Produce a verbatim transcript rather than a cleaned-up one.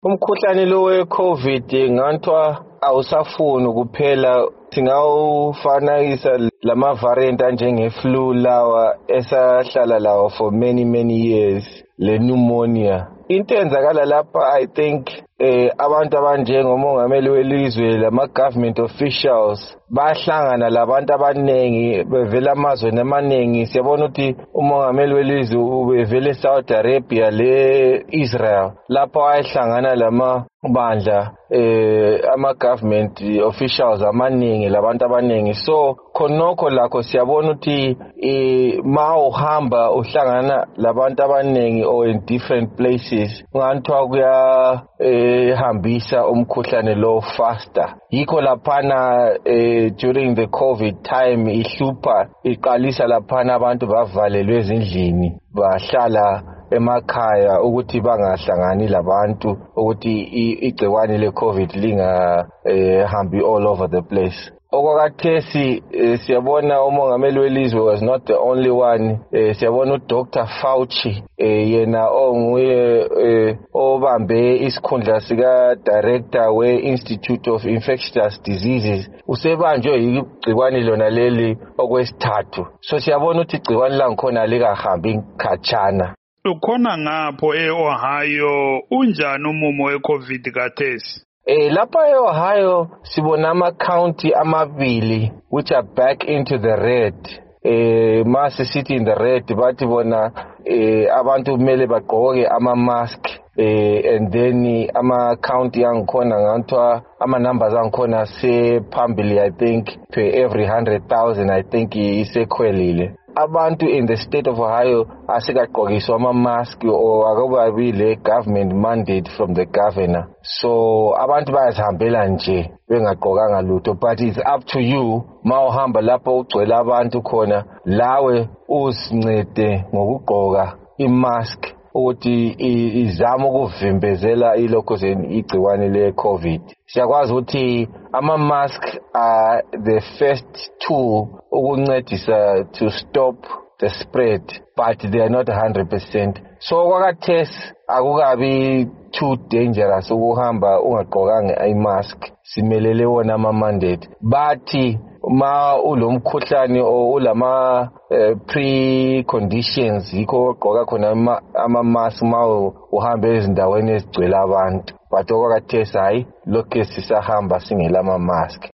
Umkhuhlane lo we-COVID nganthiwa awusafuni ukuphela, singawufanakisa lama variant anjenge-flu lawa esahlala lawa for many many years, le pneumonia. Into enzakala lapha I think eh abantu abanjengomongameli welizwe lama government officials bahlangana labantu abanengi bevela amazweni amaningi. Siyabona ukuthi umongameli welizwe ubevele Saudi Arabia le Israel, lapho ayehlangana lama bandla eh ama government officials amaningi labantu abaningi. So khonokho lakho siyabona ukuthi eh ma uhamba uhlangana labantu abaningi or in different places nganthiwa kuya eh hambisa umkhuhlane lo faster. Yikho laphana eh during the COVID time ihlupha iqalisa laphana abantu bavalelwe ezindlini bahlala emakhaya ukuthi bangahlangani labantu, ukuthi igcikwane le COVID linga eh, hambi all over the place. Okwakathesi eh, siyabona umongameli welizwe was not the only one. eh, siyabona uDoctor Fauci eh, yena onguye eh, obambe isikhundla sika director we Institute of Infectious Diseases usebanjwe igcikwane lona leli okwesithathu. So siyabona ukuthi igcikwane langikhona likahambi khatshana. Ukhona ngapho e-Ohio unjani umumo we-COVID kathesi? Eh lapha e-Ohio sibona ama-county amabili which are back into the red. Eh mase sithi in the red bathi bona eh abantu kumele bagqoke ama-mask eh and then ama-county angikhona nganthiwa ama-numbers angikhona sephambili I think per every one hundred thousand I think isekhwelile. Abantu in the state of Ohio asikagqokiswa ama-mask or akababi le government mandate from the governor. So abantu bayazihambela nje bengagqokanga lutho, but it's up to you ma uhamba lapho ugcwele abantu khona lawe uzincede ngokugqoka i-mask ukuthi izama ukuvimbezela ilokho igciwane le-COVID. Siyakwazi ukuthi ama-mask are the first tool ukuncedisa to stop the spread, but they are not one hundred percent. So kwakathesi akukabi too dangerous ukuhamba ungagqokanga i-mask, simelele wona ama-mandate. Bathi ma ulomkhuhlane o ulama uh, pre-conditions yikho ogqoka khona ama-mask ma uhambe ezindaweni ezigcwele abantu. But okwakathesi hayi lokhu sisahamba singela ama-mask.